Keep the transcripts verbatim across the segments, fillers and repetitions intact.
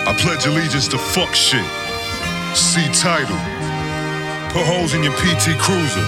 I pledge allegiance to fuck shit. C title. Put holes in your P T Cruiser.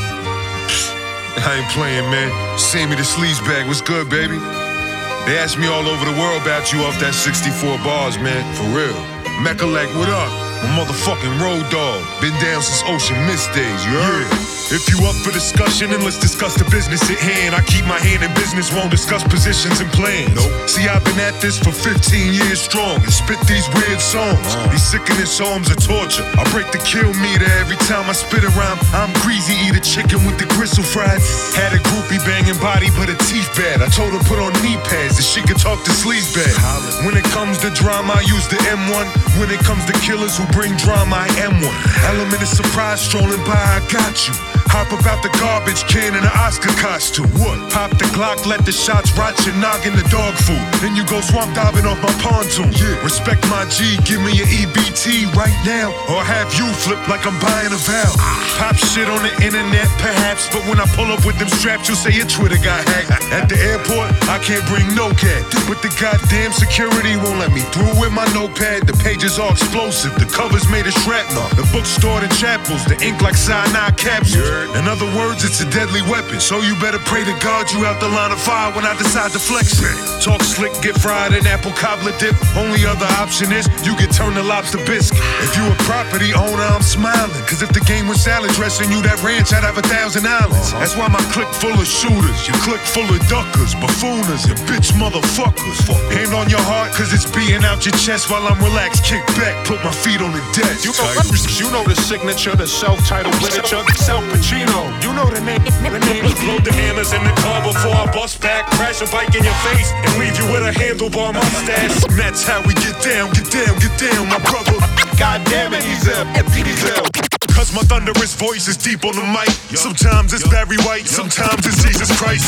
I ain't playing, man. Sammy the sleazebag, what's good, baby? They asked me all over the world about you off that sixty-four bars, man. For real. Mechalek, what up? My motherfucking road dog. Been down since Ocean Mist days, you heard? Yeah. If you up for discussion, then let's discuss the business at hand. I keep my hand in business, won't discuss positions and plans. Nope. See, I've been at this for fifteen years strong and spit these weird songs. Uh. These sickening songs of torture. I break the kill meter every time I spit a rhyme. I'm greasy, eat a chicken with the gristle fried. Had a groupie banging body, but her teeth bad. I told her put on knee pads so she could talk to sleazebag. When it comes to drama, I use the M one. When it comes to killers who bring drama, I am one. Element of surprise strolling by, I got you. Hop about the garbage can in an Oscar costume. What? Pop the Glock, let the shots rot your noggin the dog food. Then you go swamp diving off my pontoon. Yeah. Respect my G, give me your E B T right now, or have you flip like I'm buying a valve. Pop shit on the internet, perhaps, but when I pull up with them straps, you'll say your Twitter got hacked. At the airport, I can't bring no cat, but the goddamn security won't let me through with my notepad. The pages are explosive, the cover's made of shrapnel. The book's stored in chapels, the ink like cyanide capsules. In other words, it's a deadly weapon, so you better pray to God you out the line of fire when I decide to flex it. Talk slick, get fried in apple cobbler dip. Only other option is you get turned to lobster biscuit. If you a property owner, I'm smiling, cause if the game was salad dressing you that ranch, I'd have a thousand islands. Uh-huh. That's why my clique full of shooters, your clique full of duckers, buffooners, and bitch motherfuckers. Fuck. Hand on your heart, cause it's beating out your chest while I'm relaxed. Kick back, put my feet on the desk. You know, you know the signature, the self-titled literature, self Pacino. You know the name, the name. Load the hammers in the car before I bust back. Crash a bike in your face and leave you with a handlebar mustache. And that's how we get down, get down, get down, my brother. God damn it, he's ill, he's ill. Cause my thunderous voice is deep on the mic. Sometimes it's Barry White, sometimes it's Jesus Christ.